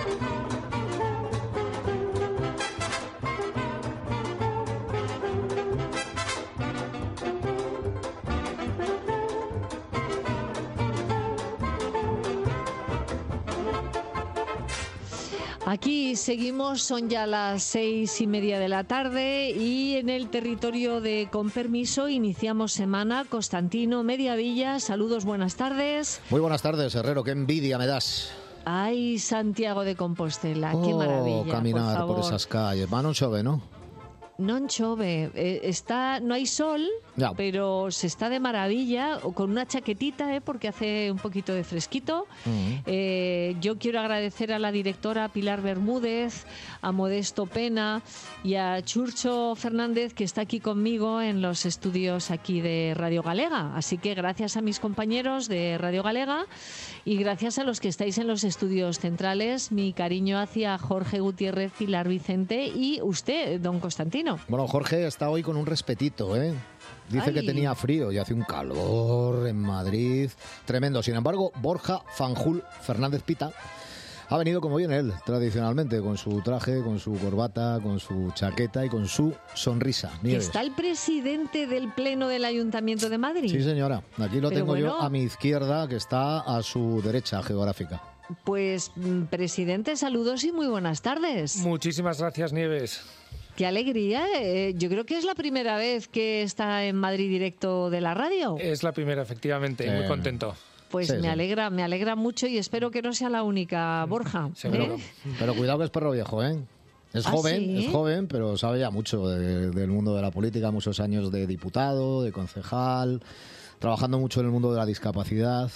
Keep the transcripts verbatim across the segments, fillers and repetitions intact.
Aquí seguimos, son ya las seis y media de la tarde y en el territorio de Con Permiso iniciamos semana. Constantino Mediavilla, saludos, buenas tardes. Muy buenas tardes, Herrero, qué envidia me das. Ay, Santiago de Compostela, oh, qué maravilla, caminar por, por esas calles. Va, non chove, ¿no? Non chove, eh, está, no hay sol, ya. Pero se está de maravilla, o con una chaquetita, eh, porque hace un poquito de fresquito. Uh-huh. Eh, yo quiero agradecer a la directora Pilar Bermúdez, a Modesto Pena y a Churcho Fernández, que está aquí conmigo en los estudios aquí de Radio Galega. Así que gracias a mis compañeros de Radio Galega y gracias a los que estáis en los estudios centrales, mi cariño hacia Jorge Gutiérrez, Pilar Vicente y usted, don Constantino. Bueno, Jorge está hoy con un respetito, ¿eh? Dice Ay. que tenía frío y hace un calor en Madrid tremendo. Sin embargo, Borja Fanjul Fernández Pita ha venido como viene él, tradicionalmente, con su traje, con su corbata, con su chaqueta y con su sonrisa. Nieves. ¿Está el presidente del Pleno del Ayuntamiento de Madrid? Sí, señora. Aquí lo Pero tengo bueno, yo a mi izquierda, que está a su derecha geográfica. Pues, presidente, saludos y muy buenas tardes. Muchísimas gracias, Nieves. ¡Qué alegría! Eh, yo creo que es la primera vez que está en Madrid Directo de la radio. Es la primera, efectivamente, eh, muy contento. Pues sí, me sí. alegra, me alegra mucho y espero que no sea la única, Borja. Seguro. ¿eh? Pero cuidado que es perro viejo, ¿eh? Es ¿Ah, joven, sí? es joven, pero sabe ya mucho de, del mundo de la política, muchos años de diputado, de concejal, trabajando mucho en el mundo de la discapacidad.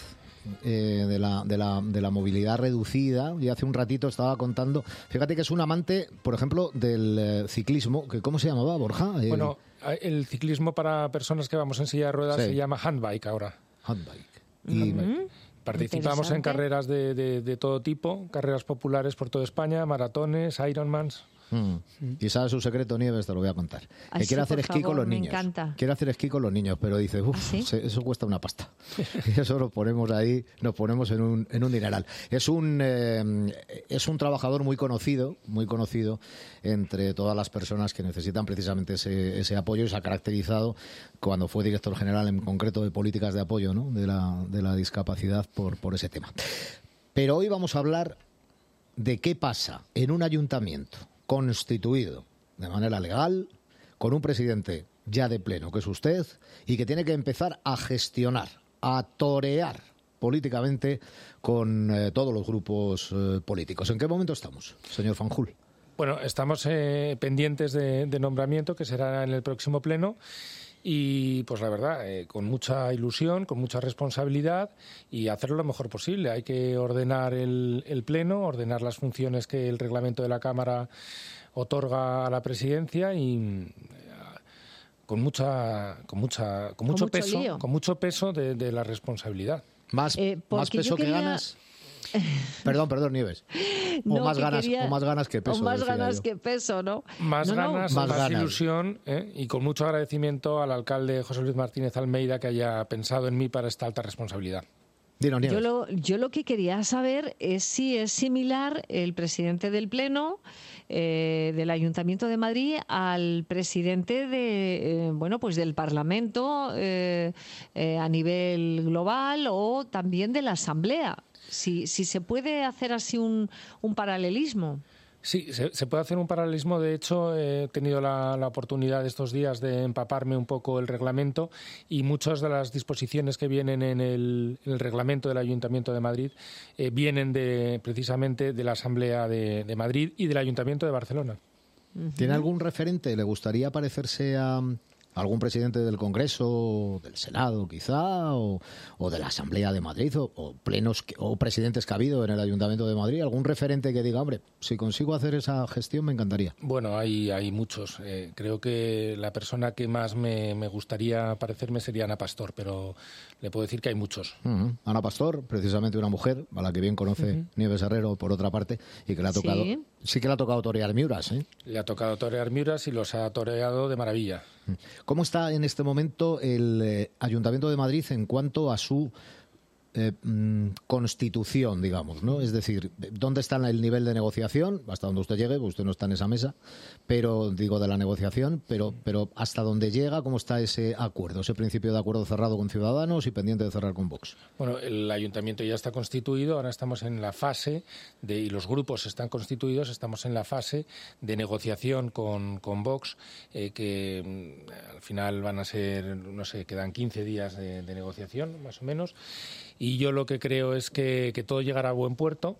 Eh, de, la, de, la, de la movilidad reducida, y hace un ratito estaba contando, fíjate que es un amante, por ejemplo, del eh, ciclismo, que ¿cómo se llamaba, Borja? Eh, bueno, el ciclismo para personas que vamos en silla de ruedas sí. se llama handbike ahora. Handbike. Y uh-huh. Participamos en carreras de, de, de todo tipo, carreras populares por toda España, maratones, Ironmans. Mm. Y sabe su secreto, Nieves, te lo voy a contar. Ay, que sí, quiere hacer esquí favor, con los me niños. Encanta. Quiere hacer esquí con los niños, pero dice, uff, ¿Ah, sí? eso cuesta una pasta. Y eso lo ponemos ahí, nos ponemos en un, en un dineral. Es un, eh, es un trabajador muy conocido, muy conocido entre todas las personas que necesitan precisamente ese, ese apoyo, y se ha caracterizado cuando fue director general en concreto de políticas de apoyo, ¿no?, de la, de la discapacidad por, por ese tema. Pero hoy vamos a hablar de qué pasa en un ayuntamiento constituido de manera legal, con un presidente ya de pleno, que es usted, y que tiene que empezar a gestionar, a torear políticamente con eh, todos los grupos eh, políticos. ¿En qué momento estamos, señor Fanjul? Bueno, estamos eh, pendientes de, de nombramiento, que será en el próximo pleno. Y pues la verdad, eh, con mucha ilusión, con mucha responsabilidad y hacerlo lo mejor posible. Hay que ordenar el, el pleno, ordenar las funciones que el reglamento de la Cámara otorga a la presidencia y eh, con mucha, con mucha, con mucho, con mucho peso, lío. con mucho peso de, de la responsabilidad. Más, eh, más peso quería... que ganas. Perdón, perdón, Nieves. O, no, más ganas, quería... o más ganas que peso. O más ganas yo. que peso, ¿no? Más no, ganas, no. más, más ganas. ilusión ¿eh? Y con mucho agradecimiento al alcalde José Luis Martínez Almeida, que haya pensado en mí para esta alta responsabilidad. Dino, yo, lo, yo lo que quería saber es si es similar el presidente del Pleno eh, del Ayuntamiento de Madrid al presidente de eh, bueno pues del Parlamento eh, eh, a nivel global, o también de la Asamblea. Si, si se puede hacer así un, un paralelismo. Sí, se, se puede hacer un paralelismo. De hecho, he tenido la, la oportunidad estos días de empaparme un poco el reglamento, y muchas de las disposiciones que vienen en el, el reglamento del Ayuntamiento de Madrid eh, vienen de, precisamente de la Asamblea de, de Madrid y del Ayuntamiento de Barcelona. ¿Tiene algún referente? ¿Le gustaría parecerse a algún presidente del Congreso, del Senado quizá, o, o de la Asamblea de Madrid, o, o plenos que, o presidentes que ha habido en el Ayuntamiento de Madrid? ¿Algún referente que diga, hombre, si consigo hacer esa gestión me encantaría? Bueno, hay, hay muchos. Eh, creo que la persona que más me, me gustaría parecerme sería Ana Pastor, pero le puedo decir que hay muchos. Uh-huh. Ana Pastor, precisamente una mujer a la que bien conoce uh-huh. Nieves Herrero, por otra parte, y que le ha tocado, sí, sí que le ha tocado torear Miuras, ¿eh? Le ha tocado torear Miuras y los ha toreado de maravilla. ¿Cómo está en este momento el eh, Ayuntamiento de Madrid en cuanto a su eh, constitución, digamos, ¿no? Es decir, ¿dónde está el nivel de negociación? Hasta donde usted llegue, pues usted no está en esa mesa, pero digo de la negociación, pero, pero hasta dónde llega, ¿cómo está ese acuerdo, ese principio de acuerdo cerrado con Ciudadanos y pendiente de cerrar con Vox? Bueno, el ayuntamiento ya está constituido, ahora estamos en la fase de, y los grupos están constituidos, estamos en la fase de negociación con, con Vox, eh, que mm, al final van a ser, no sé, quedan quince días de, de negociación, más o menos, y yo lo que creo es que, que todo llegará a buen puerto,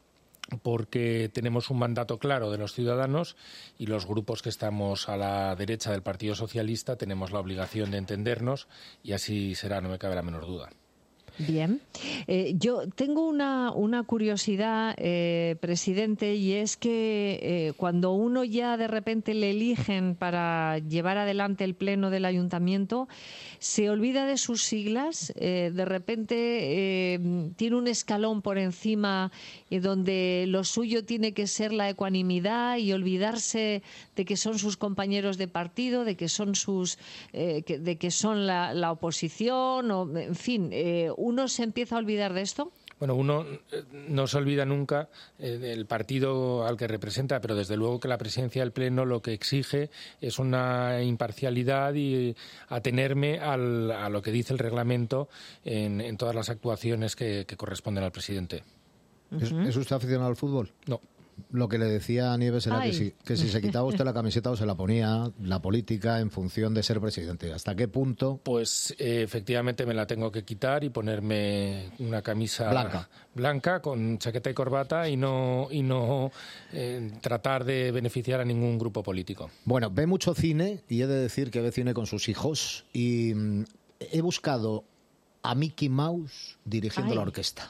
porque tenemos un mandato claro de los ciudadanos y los grupos que estamos a la derecha del Partido Socialista tenemos la obligación de entendernos y así será, no me cabe la menor duda. Bien. Eh, yo tengo una, una curiosidad, eh, presidente, y es que eh, cuando uno ya de repente le eligen para llevar adelante el pleno del ayuntamiento, se olvida de sus siglas, eh, de repente eh, tiene un escalón por encima eh, donde lo suyo tiene que ser la ecuanimidad y olvidarse de que son sus compañeros de partido, de que son sus, eh, que, de que son la, la oposición, o en fin. Eh, ¿Uno se empieza a olvidar de esto? Bueno, uno no se olvida nunca eh, del partido al que representa, pero desde luego que la presidencia del Pleno lo que exige es una imparcialidad y atenerme al, a lo que dice el reglamento en, en todas las actuaciones que, que corresponden al presidente. ¿Es, ¿Es usted aficionado al fútbol? No. Lo que le decía a Nieves era que si, que si se quitaba usted la camiseta o se la ponía la política en función de ser presidente. ¿Hasta qué punto? Pues eh, efectivamente me la tengo que quitar y ponerme una camisa blanca, blanca con chaqueta y corbata y no, y no eh, tratar de beneficiar a ningún grupo político. Bueno, ve mucho cine y he de decir que ve cine con sus hijos y mm, he buscado a Mickey Mouse dirigiendo Ay. la orquesta.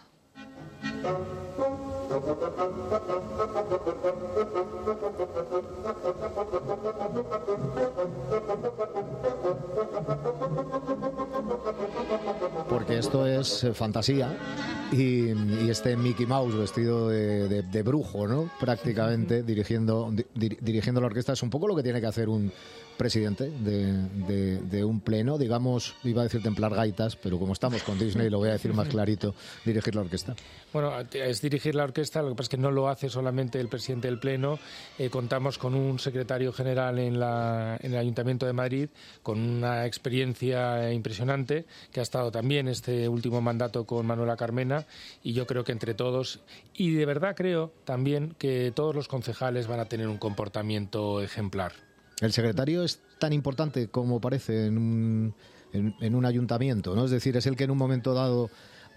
Porque esto es eh, fantasía y, y este Mickey Mouse vestido de, de, de brujo, ¿no? Prácticamente dirigiendo, di, dirigiendo la orquesta es un poco lo que tiene que hacer un presidente de, de, de un pleno, digamos, iba a decir templar gaitas, pero como estamos con Disney lo voy a decir más clarito, dirigir la orquesta. Bueno, es dirigir la orquesta, lo que pasa es que no lo hace solamente el presidente del Pleno, eh, contamos con un secretario general en, la, en el Ayuntamiento de Madrid con una experiencia impresionante, que ha estado también este último mandato con Manuela Carmena, y yo creo que entre todos, y de verdad creo también que todos los concejales van a tener un comportamiento ejemplar. El secretario es tan importante como parece en un, en, en un ayuntamiento, ¿no? Es decir, es el que en un momento dado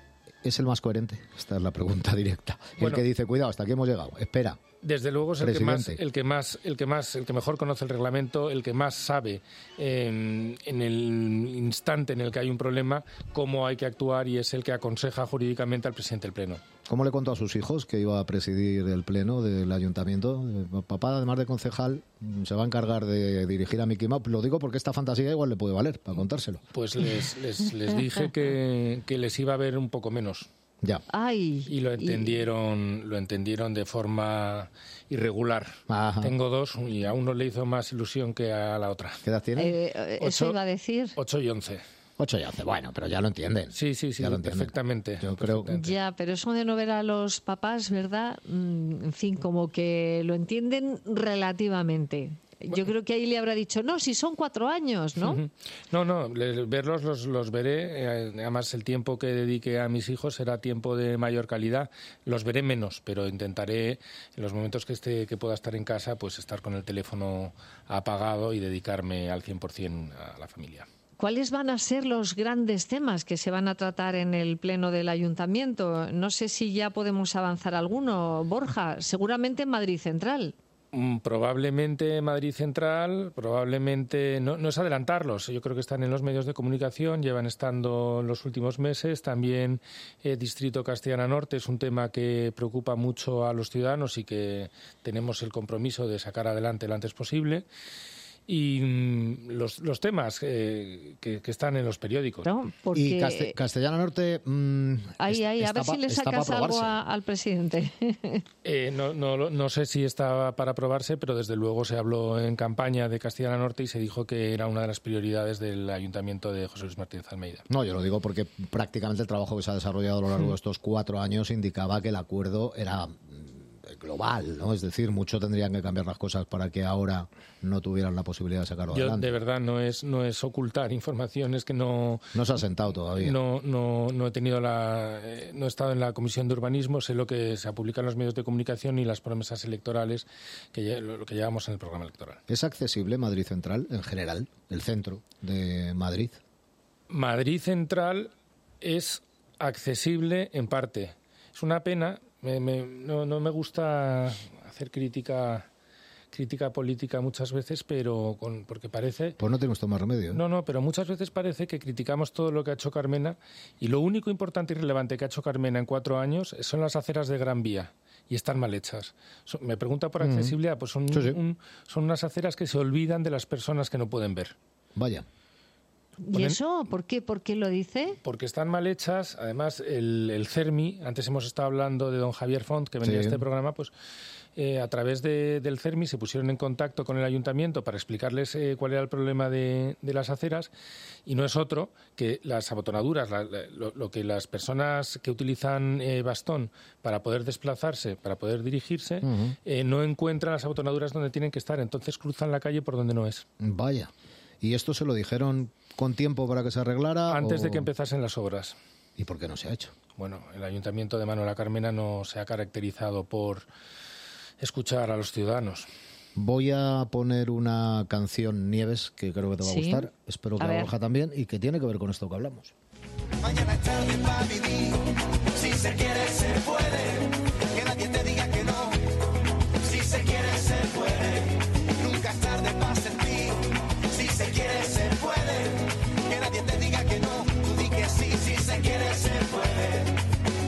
es el más coherente. Esta es la pregunta directa. Bueno, el que dice, cuidado, hasta aquí hemos llegado. Espera. Desde luego es el que más, el que más, el que más, el que mejor conoce el reglamento, el que más sabe eh, en el instante en el que hay un problema cómo hay que actuar y es el que aconseja jurídicamente al presidente del Pleno. ¿Cómo le contó a sus hijos que iba a presidir el Pleno del Ayuntamiento? Papá, además de concejal, se va a encargar de dirigir a Mickey Mouse. Lo digo porque esta fantasía igual le puede valer para contárselo. Pues les, les, les dije que, que les iba a ver un poco menos. Ya. Ay, y lo entendieron, y... lo entendieron de forma irregular. Ajá. Tengo dos y a uno le hizo más ilusión que a la otra. ¿Qué edad tiene? Eh, eso ocho, iba a decir. Ocho y once. Ocho y once, bueno, pero ya lo entienden. Sí, sí, sí, ya lo perfectamente. Yo perfectamente. creo. Ya, pero eso de no ver a los papás, ¿verdad? Mm, en fin, como que lo entienden relativamente. Bueno. Yo creo que ahí le habrá dicho, no, si son cuatro años, ¿no? Uh-huh. No, no, verlos los, los veré. Eh, además, el tiempo que dedique a mis hijos será tiempo de mayor calidad. Los veré menos, pero intentaré, en los momentos que esté, que pueda estar en casa, pues estar con el teléfono apagado y dedicarme al cien por ciento a la familia. ¿Cuáles van a ser los grandes temas que se van a tratar en el Pleno del Ayuntamiento? No sé si ya podemos avanzar alguno, Borja. Seguramente en Madrid Central. Probablemente Madrid Central, probablemente, no, no es adelantarlos, yo creo que están en los medios de comunicación, llevan estando en los últimos meses, también eh, Distrito Castellana Norte es un tema que preocupa mucho a los ciudadanos y que tenemos el compromiso de sacar adelante lo antes posible. y mm, los, los temas eh, que, que están en los periódicos. No, porque... Y Caste- Castellana Norte... Mmm, ahí, ahí, a ver pa, si le sacas algo a, al presidente. eh, no, no, no sé si está para aprobarse, pero desde luego se habló en campaña de Castellana Norte y se dijo que era una de las prioridades del ayuntamiento de José Luis Martínez Almeida. No, yo lo digo porque prácticamente el trabajo que se ha desarrollado a lo largo de estos cuatro años indicaba que el acuerdo era global, ¿no? Es decir, mucho tendrían que cambiar las cosas para que ahora no tuvieran la posibilidad de sacarlo Yo, adelante. de verdad, no es no es ocultar informaciones que no... No se ha sentado todavía. No, no, no he tenido la... Eh, no he estado en la Comisión de Urbanismo, sé lo que se ha publicado en los medios de comunicación y las promesas electorales, que lo, lo que llevamos en el programa electoral. ¿Es accesible Madrid Central, en general, el centro de Madrid? Madrid Central es accesible en parte. Es una pena... Me, me, no, no me gusta hacer crítica crítica política muchas veces, pero con, porque parece... Pues no tiene usted más remedio, ¿eh? No, no, pero muchas veces parece que criticamos todo lo que ha hecho Carmena y lo único importante y relevante que ha hecho Carmena en cuatro años son las aceras de Gran Vía y están mal hechas. So, me pregunta por accesibilidad, pues son, sí, sí. Un, son unas aceras que se olvidan de las personas que no pueden ver. Vaya. ¿Y eso? ¿Por qué? ¿Por qué lo dice? Porque están mal hechas. Además, el, el CERMI, antes hemos estado hablando de don Javier Font, que venía sí. a este programa, pues eh, a través de, del CERMI se pusieron en contacto con el ayuntamiento para explicarles eh, cuál era el problema de, de las aceras, y no es otro que las abotonaduras, la, la, lo, lo que las personas que utilizan eh, bastón para poder desplazarse, para poder dirigirse, uh-huh. eh, no encuentran las abotonaduras donde tienen que estar, entonces cruzan la calle por donde no es. Vaya. ¿Y esto se lo dijeron con tiempo para que se arreglara? Antes o... de que empezasen las obras. ¿Y por qué no se ha hecho? Bueno, el Ayuntamiento de Manuela Carmena no se ha caracterizado por escuchar a los ciudadanos. Voy a poner una canción, Nieves, que creo que te va sí. a gustar. Espero que a, a Borja también, y que tiene que ver con esto que hablamos. Mañana es tarde para vivir. Si se quiere, se puede. Que nadie te diga que no. Si se quiere, se puede. Nunca es tarde para sentir. Si se quiere, se puede. Que nadie te diga que no. Tú di que sí, si se quiere, se puede.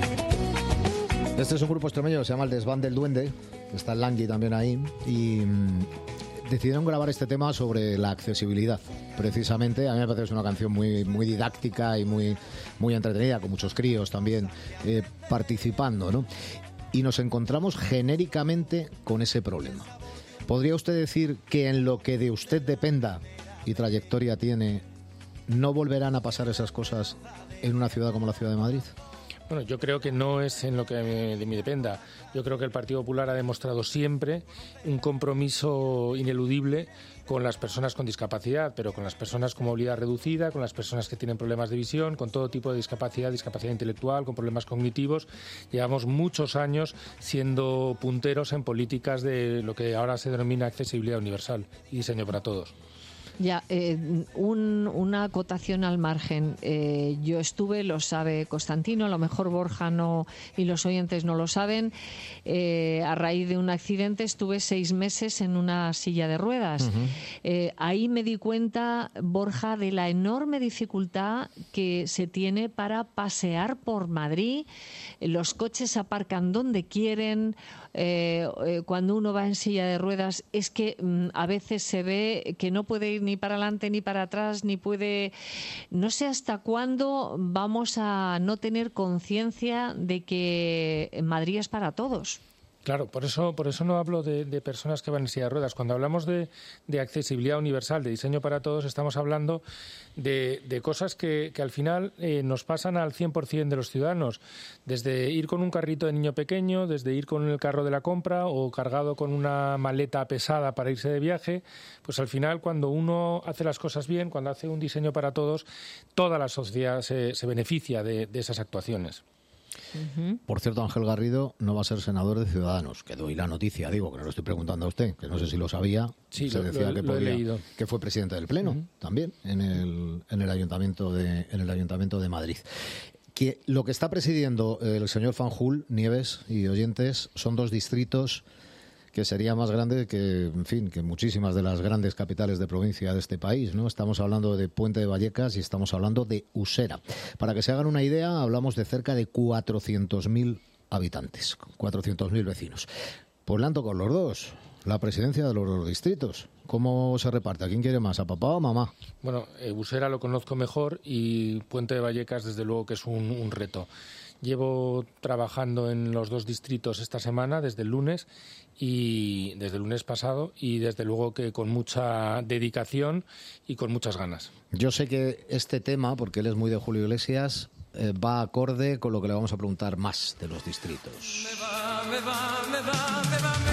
Este es un grupo extremeño que se llama El Desván del Duende. Está el Langui también ahí. Y mmm, decidieron grabar este tema sobre la accesibilidad. Precisamente, a mí me parece que es una canción muy, muy didáctica y muy, muy entretenida, con muchos críos también eh, participando, ¿no? Y nos encontramos genéricamente con ese problema. ¿Podría usted decir que en lo que de usted dependa y trayectoria tiene, no volverán a pasar esas cosas en una ciudad como la Ciudad de Madrid? Bueno, yo creo que no es en lo que de mí dependa. Yo creo que el Partido Popular ha demostrado siempre un compromiso ineludible con las personas con discapacidad, pero con las personas con movilidad reducida, con las personas que tienen problemas de visión, con todo tipo de discapacidad, discapacidad intelectual, con problemas cognitivos. Llevamos muchos años siendo punteros en políticas de lo que ahora se denomina accesibilidad universal y diseño para todos. Ya, eh, un, una acotación al margen. Eh, yo estuve, lo sabe Constantino, a lo mejor Borja no y los oyentes no lo saben. Eh, a raíz de un accidente estuve seis meses en una silla de ruedas. Uh-huh. Eh, ahí me di cuenta, Borja, de la enorme dificultad que se tiene para pasear por Madrid. Los coches aparcan donde quieren. Eh, eh, cuando uno va en silla de ruedas es que mm, a veces se ve que no puede ir ni para adelante ni para atrás, ni puede... No sé hasta cuándo vamos a no tener conciencia de que Madrid es para todos. Claro, por eso, por eso no hablo de, de personas que van en silla de ruedas. Cuando hablamos de, de accesibilidad universal, de diseño para todos, estamos hablando de, de cosas que, que al final eh, nos pasan al cien por ciento de los ciudadanos. Desde ir con un carrito de niño pequeño, desde ir con el carro de la compra o cargado con una maleta pesada para irse de viaje, pues al final cuando uno hace las cosas bien, cuando hace un diseño para todos, toda la sociedad se, se beneficia de, de esas actuaciones. Uh-huh. Por cierto, Ángel Garrido no va a ser senador de Ciudadanos, que doy la noticia, digo, que no lo estoy preguntando a usted, que no sé si lo sabía. Sí, se lo, decía lo, que, lo podía, he leído. Que fue presidente del Pleno, uh-huh. también, en el, en el Ayuntamiento de, en el Ayuntamiento de Madrid. Que lo que está presidiendo el señor Fanjul, Nieves y oyentes, son dos distritos que sería más grande que, en fin, que muchísimas de las grandes capitales de provincia de este país, ¿no? Estamos hablando de Puente de Vallecas y estamos hablando de Usera. Para que se hagan una idea, hablamos de cerca de cuatrocientos mil habitantes, cuatrocientos mil vecinos. Pues le han tocado los dos. la presidencia de los distritos. ¿Cómo se reparte? ¿A quién quiere más? ¿A papá o a mamá? Bueno, eh, Usera lo conozco mejor y Puente de Vallecas, desde luego que es un, un reto. Llevo trabajando en los dos distritos esta semana, desde el lunes y desde el lunes pasado, y desde luego que con mucha dedicación y con muchas ganas. Yo sé que este tema, porque él es muy de Julio Iglesias, eh, va acorde con lo que le vamos a preguntar más de los distritos. Me va, me va, me va, me va,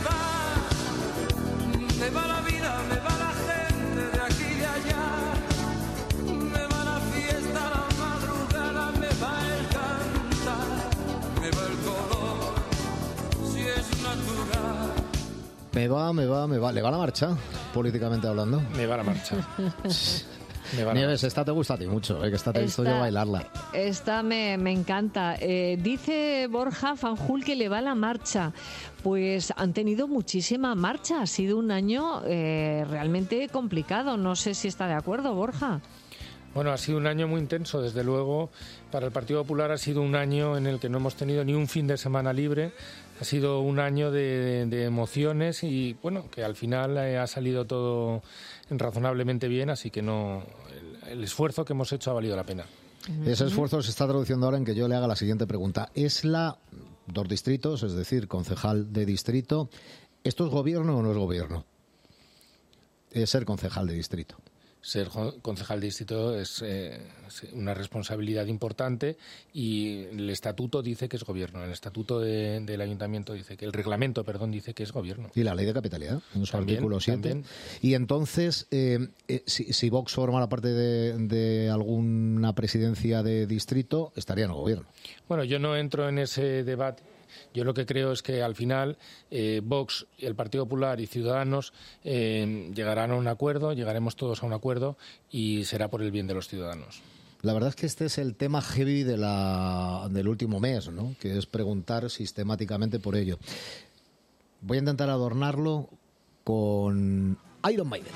me va, me va la vida, me va la gente de aquí y de allá, me va la fiesta, la madrugada, me va el cantar, me va el color, si es natural. Me va, me va, me va. ¿Le va la marcha, políticamente hablando? Me va la marcha. Nieves, esta te gusta a ti mucho, ¿eh? Que esta te he visto yo bailarla. Esta me, me encanta. Eh, dice Borja Fanjul que le va la marcha. Pues han tenido muchísima marcha. Ha sido un año eh, realmente complicado. No sé si está de acuerdo, Borja. Bueno, ha sido un año muy intenso, desde luego. Para el Partido Popular ha sido un año en el que no hemos tenido ni un fin de semana libre. Ha sido un año de, de emociones y, bueno, que al final eh, ha salido todo razonablemente bien, así que no el, el esfuerzo que hemos hecho ha valido la pena. Ese esfuerzo se está traduciendo ahora en que yo le haga la siguiente pregunta. ¿Es la dos distritos, es decir, concejal de distrito, esto es gobierno o no es gobierno? Es ser concejal de distrito. Ser concejal de distrito es eh, una responsabilidad importante y el estatuto dice que es gobierno. El estatuto de, del ayuntamiento dice que, el reglamento, perdón, dice que es gobierno. Y la ley de capitalidad, en su También, artículo siete. también. Y entonces, eh, eh, si, si Vox formara parte de, de alguna presidencia de distrito, estaría en el gobierno. Bueno, yo no entro en ese debate. Yo lo que creo es que al final eh, Vox, el Partido Popular y Ciudadanos eh, llegarán a un acuerdo, llegaremos todos a un acuerdo y será por el bien de los ciudadanos. La verdad es que este es el tema heavy de la, del último mes, ¿no? Que es preguntar sistemáticamente por ello. Voy a intentar adornarlo con Iron Maiden.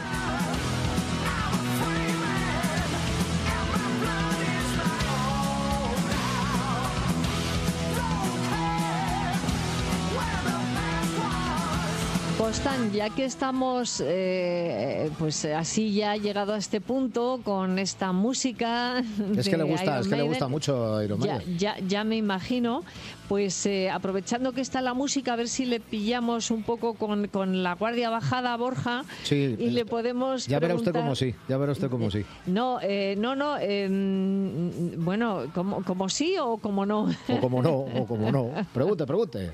Costan, ya que estamos eh, pues así ya llegado a este punto con esta música es que le gusta Iron es que Maiden, le gusta mucho Iron Maiden. Ya, ya, ya me imagino, pues eh, aprovechando que está la música, a ver si le pillamos un poco con, con la guardia bajada a Borja sí, y le podemos ya verá preguntar... usted como sí, ya verá usted como sí. No, eh, no, no, eh, bueno, como, como sí o como no. O como no, o como no. Pregunte, pregunte.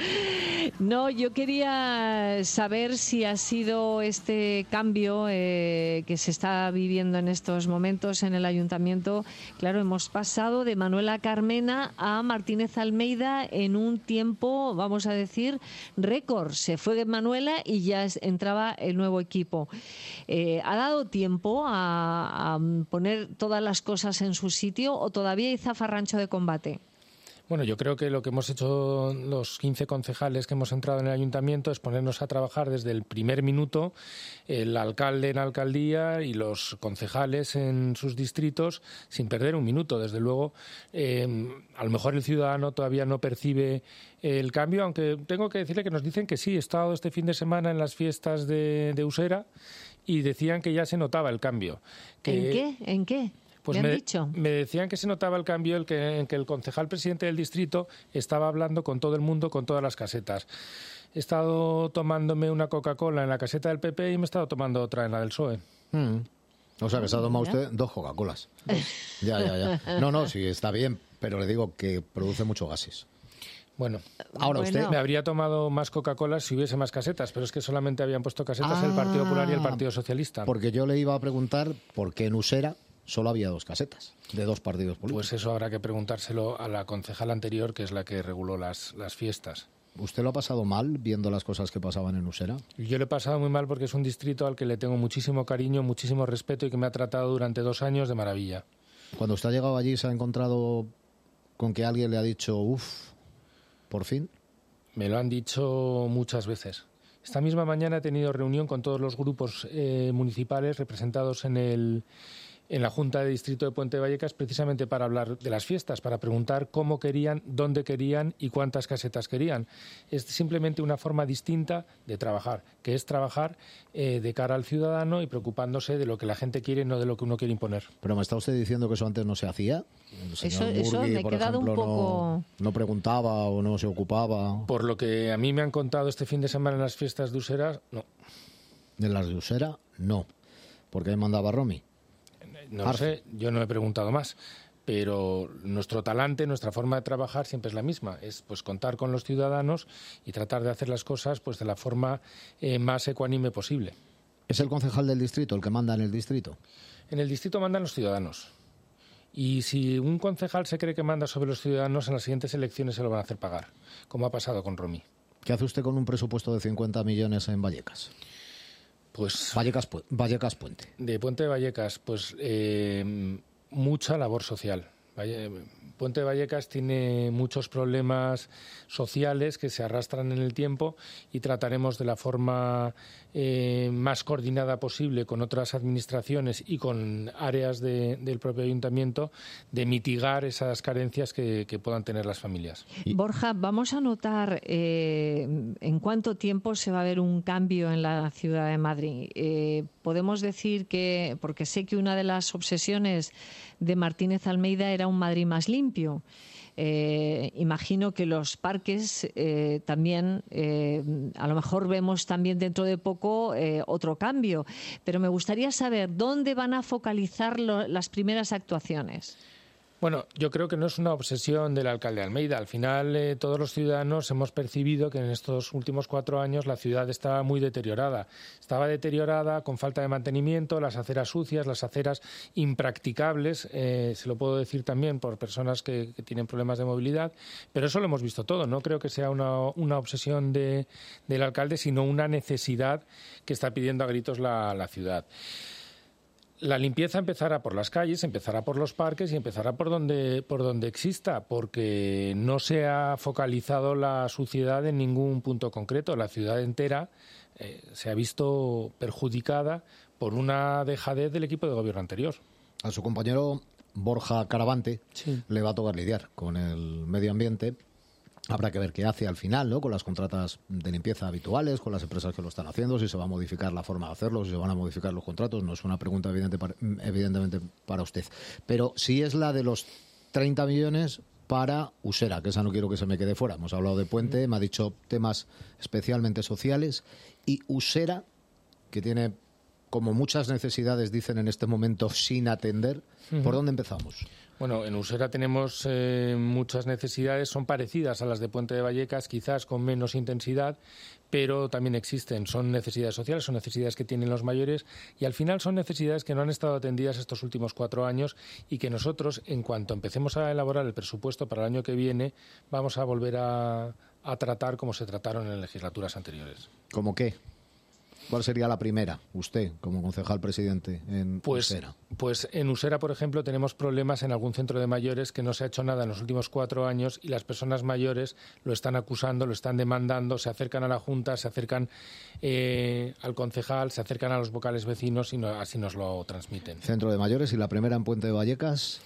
No, yo quería saber si ha sido este cambio eh, que se está viviendo en estos momentos en el ayuntamiento. Claro, hemos pasado de Manuela Carmena a Martínez Almeida en un tiempo, vamos a decir, récord. Se fue Manuela y ya entraba el nuevo equipo. Eh, ¿Ha dado tiempo a, a poner todas las cosas en su sitio o todavía hay zafarrancho de combate? Bueno, yo creo que lo que hemos hecho los quince concejales que hemos entrado en el ayuntamiento es ponernos a trabajar desde el primer minuto, el alcalde en la alcaldía y los concejales en sus distritos, sin perder un minuto. Desde luego, eh, a lo mejor el ciudadano todavía no percibe el cambio, aunque tengo que decirle que nos dicen que sí. He estado este fin de semana en las fiestas de, de Usera y decían que ya se notaba el cambio. Que, ¿En qué? ¿En qué? Pues ¿Me han me, dicho? me decían que se notaba el cambio el que, en que el concejal presidente del distrito estaba hablando con todo el mundo, con todas las casetas. He estado tomándome una Coca-Cola en la caseta del P P y me he estado tomando otra en la del P S O E. Mm. O sea, que se ha tomado usted dos Coca-Colas. Ya, ya, ya. No, no, sí, está bien, pero le digo que produce muchos gases. Bueno, ahora Bueno. usted me habría tomado más Coca-Cola si hubiese más casetas, pero es que solamente habían puesto casetas Ah, el Partido Popular y el Partido Socialista. Porque yo le iba a preguntar por qué en Usera solo había dos casetas de dos partidos políticos. Pues eso habrá que preguntárselo a la concejal anterior, que es la que reguló las, las fiestas. ¿Usted lo ha pasado mal viendo las cosas que pasaban en Usera? Yo lo he pasado muy mal porque es un distrito al que le tengo muchísimo cariño, muchísimo respeto y que me ha tratado durante dos años de maravilla. Cuando usted ha llegado allí, ¿se ha encontrado con que alguien le ha dicho, uff, por fin? Me lo han dicho muchas veces. Esta misma mañana he tenido reunión con todos los grupos eh, municipales representados en el en la Junta de Distrito de Puente de Vallecas precisamente para hablar de las fiestas, para preguntar cómo querían, dónde querían y cuántas casetas querían. Es simplemente una forma distinta de trabajar, que es trabajar eh, de cara al ciudadano y preocupándose de lo que la gente quiere, no de lo que uno quiere imponer. Pero me está usted diciendo que eso antes no se hacía. El señor Eso, eso Murgui, me he por quedado ejemplo, un poco... no, no preguntaba o no se ocupaba. Por lo que a mí me han contado este fin de semana en las fiestas de Usera, no. De las de Usera, no. Porque ahí mandaba Romy. No lo sé, yo no he preguntado más, pero nuestro talante, nuestra forma de trabajar siempre es la misma, es pues contar con los ciudadanos y tratar de hacer las cosas pues de la forma eh, más ecuánime posible. ¿Es el concejal del distrito el que manda en el distrito? En el distrito mandan los ciudadanos. Y si un concejal se cree que manda sobre los ciudadanos, en las siguientes elecciones se lo van a hacer pagar, como ha pasado con Romy. ¿Qué hace usted con un presupuesto de cincuenta millones en Vallecas? Pues Vallecas, Vallecas Puente. De Puente de Vallecas, pues eh, mucha labor social. Puente de Vallecas tiene muchos problemas sociales que se arrastran en el tiempo y trataremos de la forma eh, más coordinada posible con otras administraciones y con áreas de, del propio ayuntamiento de mitigar esas carencias que, que puedan tener las familias. Borja, vamos a notar eh, en cuánto tiempo se va a ver un cambio en la ciudad de Madrid. Eh, podemos decir que, porque sé que una de las obsesiones de Martínez Almeida era un Madrid más limpio. Eh, imagino que los parques eh, también, eh, a lo mejor vemos también dentro de poco eh, otro cambio, pero me gustaría saber dónde van a focalizar lo, las primeras actuaciones. Bueno, yo creo que no es una obsesión del alcalde Almeida. Al final, eh, todos los ciudadanos hemos percibido que en estos últimos cuatro años la ciudad estaba muy deteriorada. Estaba deteriorada con falta de mantenimiento, las aceras sucias, las aceras impracticables, eh, se lo puedo decir también por personas que, que tienen problemas de movilidad, pero eso lo hemos visto todo. No creo que sea una, una obsesión de, del alcalde, sino una necesidad que está pidiendo a gritos la, la ciudad. La limpieza empezará por las calles, empezará por los parques y empezará por donde, por donde exista, porque no se ha focalizado la suciedad en ningún punto concreto. La ciudad entera eh, se ha visto perjudicada por una dejadez del equipo de gobierno anterior. A su compañero Borja Caravante sí. le va a tocar lidiar con el medio ambiente. Habrá que ver qué hace al final, ¿no? Con las contratas de limpieza habituales, con las empresas que lo están haciendo, si se va a modificar la forma de hacerlo, si se van a modificar los contratos. No es una pregunta evidente para, evidentemente para usted. Pero sí es la de los treinta millones para Usera, que esa no quiero que se me quede fuera. Hemos hablado de Puente, me ha dicho temas especialmente sociales. Y Usera, que tiene como muchas necesidades, dicen en este momento, sin atender. Uh-huh. ¿Por dónde empezamos? Bueno, en Usera tenemos eh, muchas necesidades, son parecidas a las de Puente de Vallecas, quizás con menos intensidad, pero también existen. Son necesidades sociales, son necesidades que tienen los mayores y al final son necesidades que no han estado atendidas estos últimos cuatro años y que nosotros, en cuanto empecemos a elaborar el presupuesto para el año que viene, vamos a volver a, a tratar como se trataron en legislaturas anteriores. ¿Cómo qué? ¿Cuál sería la primera, usted, como concejal presidente en pues, Usera? Pues en Usera, por ejemplo, tenemos problemas en algún centro de mayores que no se ha hecho nada en los últimos cuatro años y las personas mayores lo están acusando, lo están demandando, se acercan a la Junta, se acercan eh, al concejal, se acercan a los vocales vecinos y no, así nos lo transmiten. Centro de mayores y la primera en Puente de Vallecas.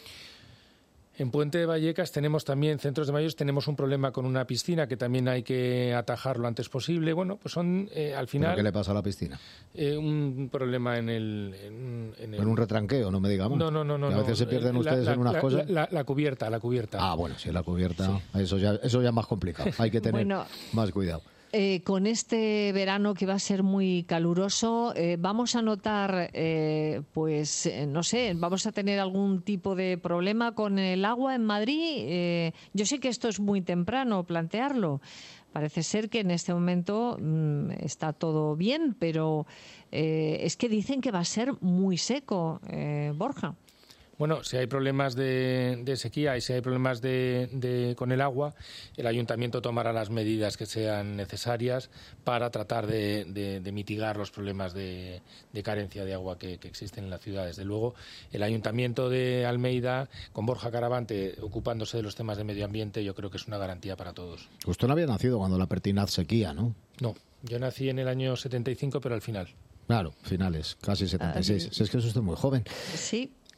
En Puente de Vallecas tenemos también centros de mayores, tenemos un problema con una piscina que también hay que atajar lo antes posible. Bueno, pues son eh, al final... ¿Pero qué le pasa a la piscina? Eh, un problema en el... En, en, el... en un retranqueo, no me diga más. No, no, no. no que a veces no. se pierden la, ustedes la, en unas la, cosas. La, la, la cubierta, la cubierta. Ah, bueno, si es la cubierta, sí. eso ya eso ya es más complicado. Hay que tener bueno, más cuidado. Eh, con este verano que va a ser muy caluroso, eh, vamos a notar, eh, pues, eh, no sé, vamos a tener algún tipo de problema con el agua en Madrid. Eh, yo sé que esto es muy temprano plantearlo. Parece ser que en este momento mmm, está todo bien, pero eh, es que dicen que va a ser muy seco, eh, Borja. Bueno, si hay problemas de, de sequía y si hay problemas de, de, con el agua, el ayuntamiento tomará las medidas que sean necesarias para tratar de, de, de mitigar los problemas de, de carencia de agua que, que existen en la ciudad. Desde luego, el ayuntamiento de Almeida, con Borja Caravante ocupándose de los temas de medio ambiente, yo creo que es una garantía para todos. Usted no había nacido cuando la pertinaz sequía, ¿no? No, yo nací en el año setenta y cinco, pero al final. Claro, finales, casi setenta y seis. Si es que es usted muy joven. Sí.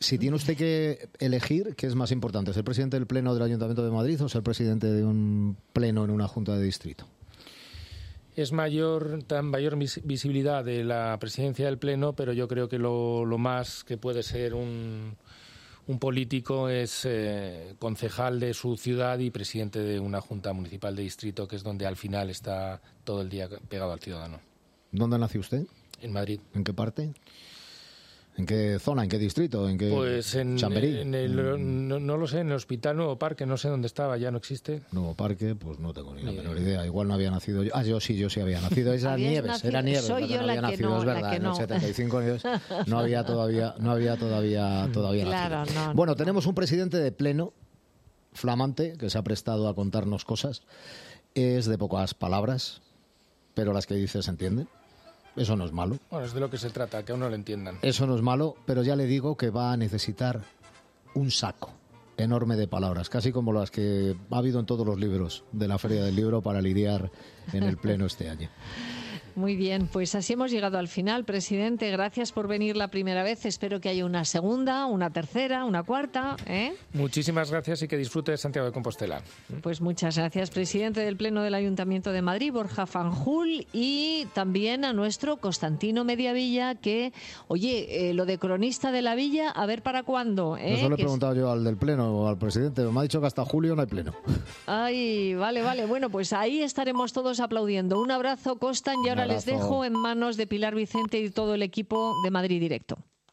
Si tiene usted que elegir, ¿qué es más importante? ¿Ser presidente del Pleno del Ayuntamiento de Madrid o ser presidente de un pleno en una junta de distrito? Es mayor, tan mayor visibilidad de la presidencia del Pleno, pero yo creo que lo, lo más que puede ser un, un político es eh, concejal de su ciudad y presidente de una junta municipal de distrito, que es donde al final está todo el día pegado al ciudadano. ¿Dónde nació usted? En Madrid. ¿En qué parte? ¿En qué zona? ¿En qué distrito? ¿En qué pues en, Chamberí? En el, no, no lo sé, en el Hospital Nuevo Parque, no sé dónde estaba, ya no existe. Nuevo Parque, pues no tengo ni la menor idea. Igual no había nacido yo. Ah, yo sí, yo sí había nacido. Era Nieves, nacido? era Nieves. Soy yo no la había que nacido, no, es verdad. la que en no. el setenta y cinco años no había todavía, no había todavía, todavía Claro, nacido. no, bueno, no. tenemos un presidente de Pleno, flamante, que se ha prestado a contarnos cosas. Es de pocas palabras, pero las que dice se entienden. Eso no es malo. Bueno, es de lo que se trata, que a uno lo entiendan. Eso no es malo, pero ya le digo que va a necesitar un saco enorme de palabras, casi como las que ha habido en todos los libros de la Feria del Libro para lidiar en el Pleno este año. Muy bien, pues así hemos llegado al final, presidente. Gracias por venir la primera vez. Espero que haya una segunda, una tercera, una cuarta. ¿eh? Muchísimas gracias y que disfrute de Santiago de Compostela. Pues muchas gracias, presidente del Pleno del Ayuntamiento de Madrid, Borja Fanjul, y también a nuestro Constantino Mediavilla, que, oye, eh, lo de cronista de la villa, a ver para cuándo. ¿eh? Eso le he Que preguntado yo al del Pleno o al presidente. Me ha dicho que hasta julio no hay Pleno. Ay, vale, vale. Bueno, pues ahí estaremos todos aplaudiendo. Un abrazo, Constan, y ahora les dejo en manos de Pilar Vicente y todo el equipo de Madrid Directo.